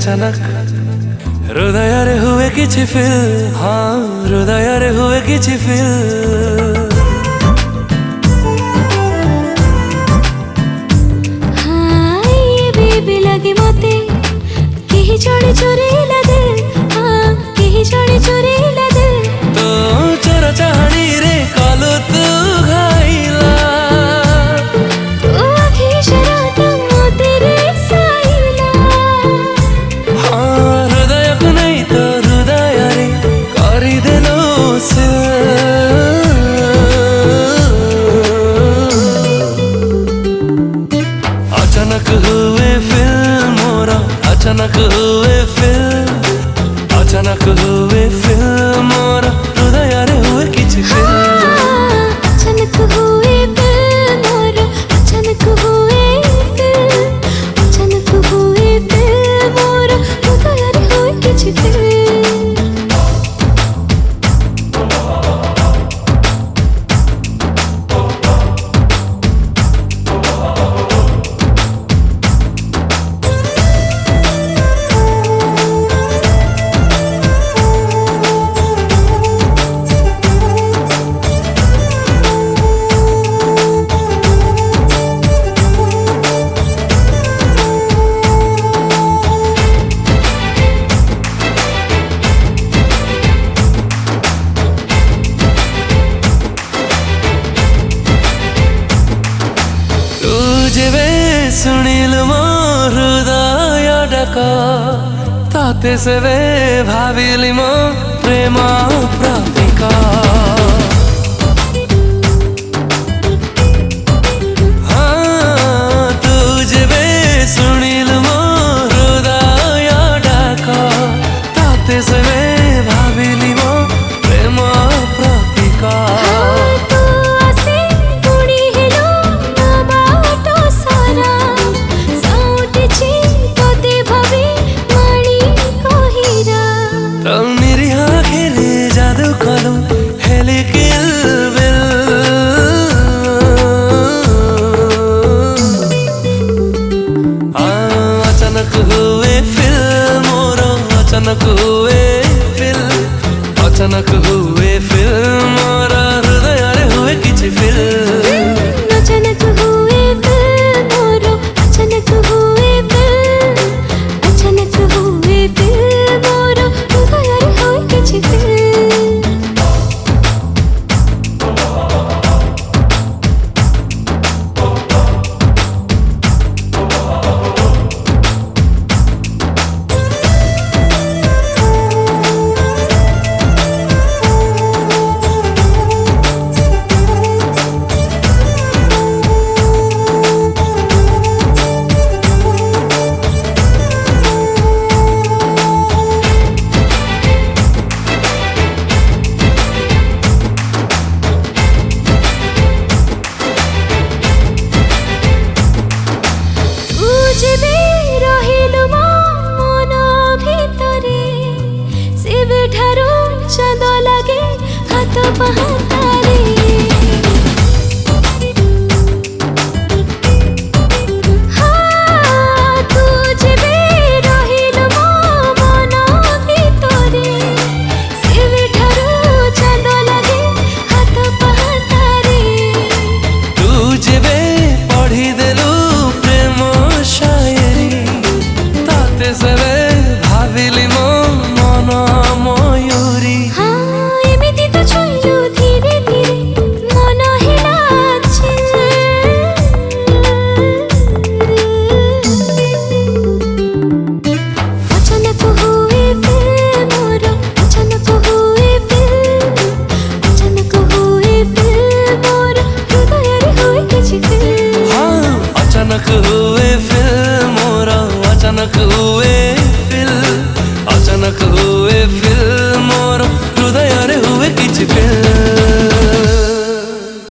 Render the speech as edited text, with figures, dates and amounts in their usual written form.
अचानक हृदय हुए किछि फिल, हाँ हृदय हुए किछि फिल। हाँ ये बेबी लगे मते केही जड़े चोरेला दिल, हाँ केही जड़े चोरेला दिल। तो चोर चाहनी रे कालो तू घाइला, तू आखी शरारत मोते रे साइला। हाँ हृदय को नहीं तो हृदय रे करी देलो से। अचानक हुए फिल मोरा, अचानक हुए फिल, अचानक हुए फिल मोरा हृदय रे हुए किछि फिल। अचानक हुए फिल मोरा, अचानक हुए फिल, अचानक हुए फिल मोरा हृदय रे हुए किछि फिल। जेबे सुनिल मो हृदय डाक, ताते सेबे भाविली मो प्रेम प्रतिका।